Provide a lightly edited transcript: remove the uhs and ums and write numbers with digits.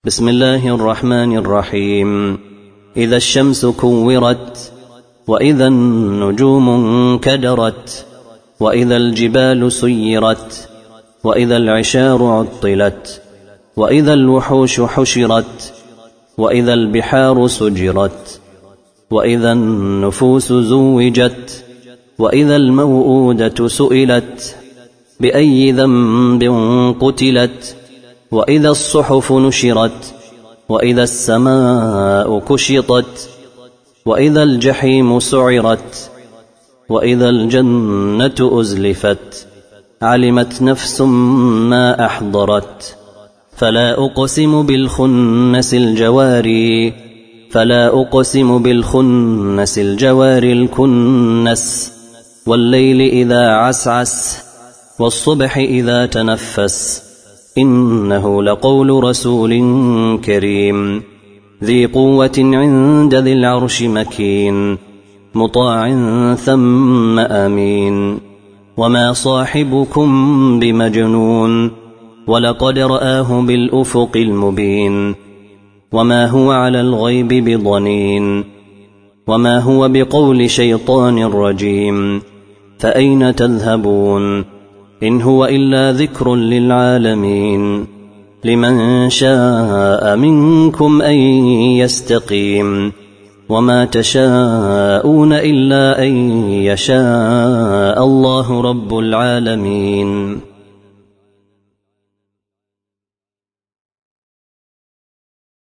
بسم الله الرحمن الرحيم. إذا الشمس كورت، وإذا النجوم انكدرت، وإذا الجبال سيرت، وإذا العشار عطلت، وإذا الوحوش حشرت، وإذا البحار سجرت، وإذا النفوس زوجت، وإذا الموءودة سئلت بأي ذنب قتلت، وإذا الصحف نشرت، وإذا السماء كشطت، وإذا الجحيم سعرت، وإذا الجنة أزلفت. علمت نفس ما أحضرت. فلا أقسم بالخنس الجواري، فلا أقسم بالخنس الجواري الكنس، والليل إذا عسعس، والصبح إذا تنفس. إنه لقول رسول كريم ذي قوة عند ذي العرش مكين، مطاع ثم أمين. وما صاحبكم بمجنون، ولقد رآه بالأفق المبين. وما هو على الغيب بضنين، وما هو بقول شيطان رجيم. فأين تذهبون؟ إن هو إلا ذكر للعالمين. لمن شاء منكم أن يستقيم، وما تشاءون إلا أن يشاء الله رب العالمين.